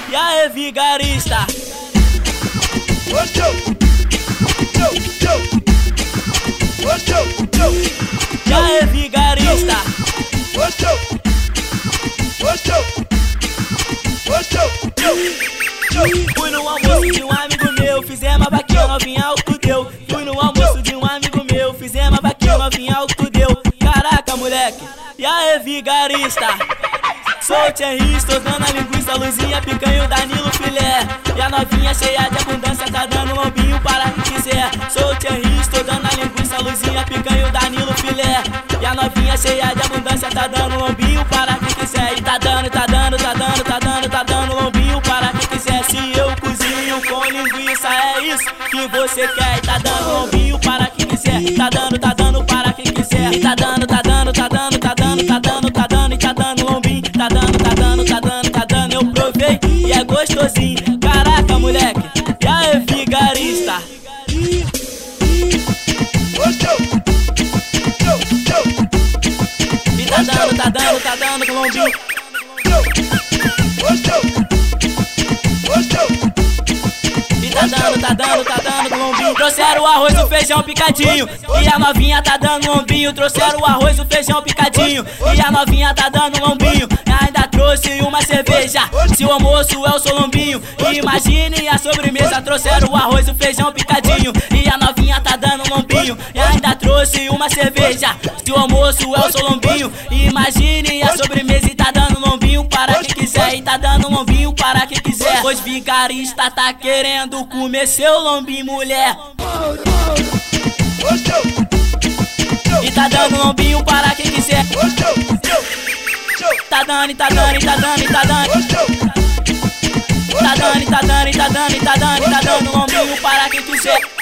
E aí, vigarista? E aí, vigarista? Fui no almoço de um amigo meu, fizemos a vaquinha novinha, o que deu. Fui no almoço de um amigo meu, fizemos a vaquinha novinha, o que deu. Caraca, moleque, e aí, vigarista? Sou o Thierry, estou dando a linguiça, luzinha, picanha, o Danilo filé. E a novinha cheia de abundância tá dando lombinho para quem quiser. Sou o Thierry, estou dando a linguiça, luzinha, picanha, o Danilo filé. E a novinha cheia de abundância tá dando lombinho para quem quiser. E tá dando, tá dando, tá dando, tá dando, tá dando lombinho para quem quiser. Se eu cozinho com linguiça, é isso que você quer. E tá dando lombinho para quem quiser. Tá dando para quem quiser. E tá dando, tá dando, tá dando, tá dando, tá dando, tá dando, e tá dando lombinho. Tá dando, tá dando, tá dando, tá dando, eu provei e é gostosinho. Caraca, moleque, e aí, vigarista? E tá dando, tá dando, tá dando com lombinho. E tá dando, tá dando, tá dando com lombinho. Trouxeram o arroz e o feijão picadinho e a novinha tá dando lombinho. Trouxeram o arroz e o feijão picadinho e a novinha tá dando lombinho. Ainda trouxe uma cerveja, se o almoço é o seu lombinho. Imagine a sobremesa, trouxeram o arroz e o feijão picadinho e a novinha tá dando lombinho. E ainda trouxe uma cerveja, se o almoço é o seu lombinho. Imagine a sobremesa e tá dando lombinho para quem quiser. E tá dando lombinho para quem quiser. Pois vigarista tá querendo comer seu lombinho, mulher. E tá dando lombinho para quem quiser. Tá dando, tá dando, tá dando, tá dando. Tá dando, tá dando, tá dando, tá dando, tá dando lombinho para quem quiser.